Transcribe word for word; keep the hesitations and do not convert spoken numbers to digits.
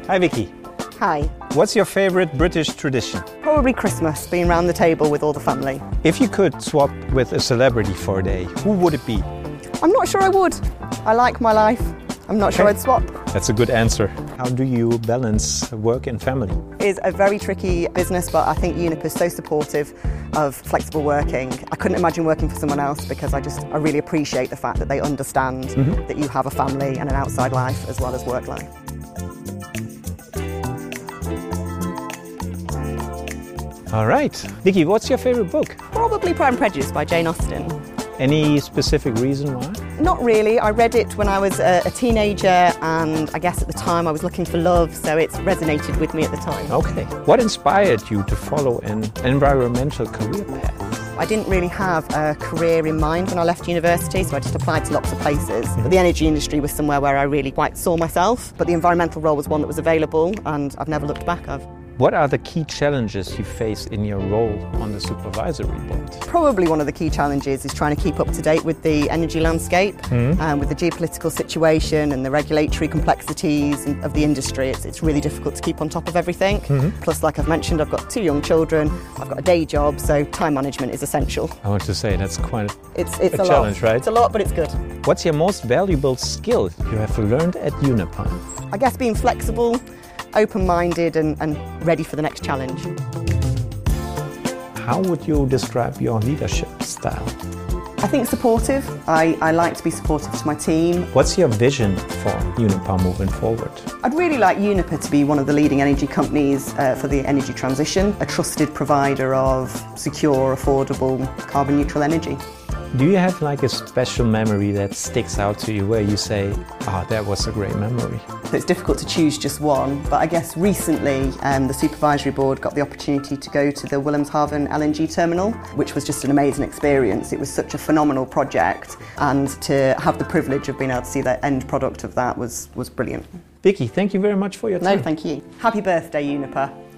Hi Vicky. Hi. What's your favorite British tradition? Probably Christmas, being round the table with all the family. If you could swap with a celebrity for a day, who would it be? I'm not sure I would. I like my life. I'm not sure Okay. I'd swap. That's a good answer. How do you balance work and family? It's a very tricky business, but I think Uniper is so supportive of flexible working. I couldn't imagine working for someone else because I just I really appreciate the fact that they understand Mm-hmm. that you have a family and an outside life as well as work life. All right. Vicky, what's your favorite book? Probably Pride and Prejudice by Jane Austen. Any specific reason why? Not really. I read it when I was a, a teenager, and I guess at the time I was looking for love, so it's resonated with me at the time. Okay. What inspired you to follow an environmental career path? I didn't really have a career in mind when I left university, so I just applied to lots of places. But the energy industry was somewhere where I really quite saw myself, but the environmental role was one that was available, and I've never looked back. I've What are the key challenges you face in your role on the supervisory board? Probably one of the key challenges is trying to keep up to date with the energy landscape, Mm-hmm. um, with the geopolitical situation and the regulatory complexities of the industry. It's, it's really difficult to keep on top of everything. Mm-hmm. Plus, like I've mentioned, I've got two young children, I've got a day job, so time management is essential. I want to say that's quite It's, it's a, a, challenge, lot. right? It's a lot, but it's good. What's your most valuable skill you have learned at Uniper? I guess being flexible, open-minded and, and ready for the next challenge. How would you describe your leadership style? I think supportive. I, I like to be supportive to my team. What's your vision for Uniper moving forward? I'd really like Uniper to be one of the leading energy companies uh, for the energy transition, a trusted provider of secure, affordable, carbon neutral energy. Do you have like a special memory that sticks out to you where you say, ah, that was a great memory? So it's difficult to choose just one, but I guess recently um, the supervisory board got the opportunity to go to the Wilhelmshaven L N G terminal, which was just an amazing experience. It was such a phenomenal project, and to have the privilege of being able to see the end product of that was, was brilliant. Vicky, thank you very much for your time. No, thank you. Happy birthday, Uniper.